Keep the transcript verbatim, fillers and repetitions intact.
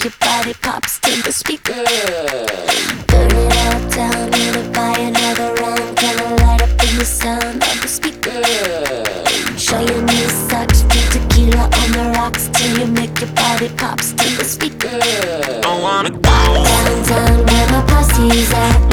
your body pops to the speaker. Burn it all down, gonna buy another round, gonna light up in the sound of the speaker. Show your new socks, drink tequila on the rocks till you make your body pops to the speaker. I wanna go downtown where my posse's at.